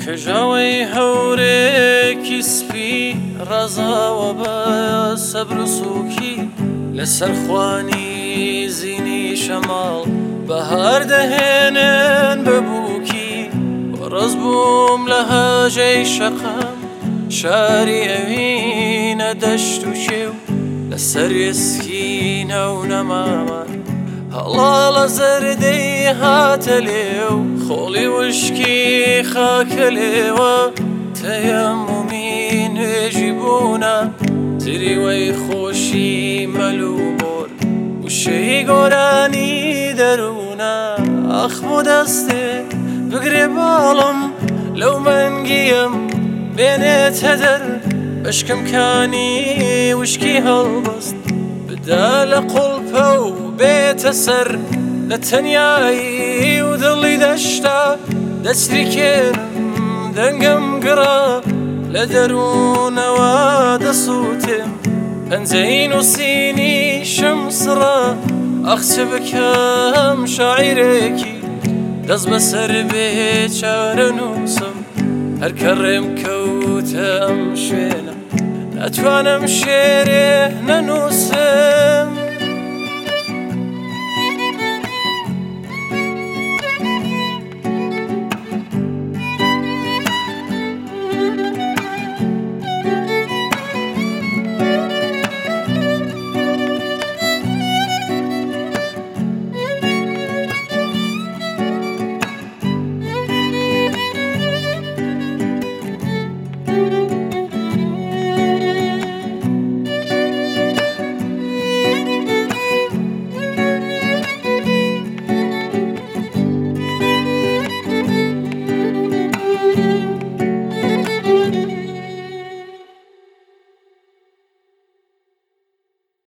کەژاوەی هەورێکی سپی ڕازاوە بە سەبر و سووکی لەسەر خوانی زینی شەماڵ بەهار دەهێنن بە بووکی وەڕز بووم لە هاژەی شەقام شاری ئەوینە دەشت و شێو لەسەر ئێسکینە و نەمامە هەڵاڵە زەردەی هاتە لێو خۆڵی وشکی خاکە لێوە تەیەممومی نوێژی بوونە تریوەی خۆشی مەلوبۆر وشەی گۆرانی دەروونە ئەخمو دەستێ بگرێ باڵم لەو مەنگیم بێنێتە دەر بەشکمکانی وشکی هەڵبەست بدا لە قوڵپە و بێتە سەر لە تەنیایی و دڵی دەشتا دەچری کێرم دەنگم گڕا لە دەروونەوە دەسووتم پەنجەی نووسینی شەمسڕە ئەخ چ بکەم شاعیرێکی دەست بەسەر بێچارە نووسم هەر کە ڕێم کەوتە ئەم شوێنە ناتوانم شێرێ نەنووسم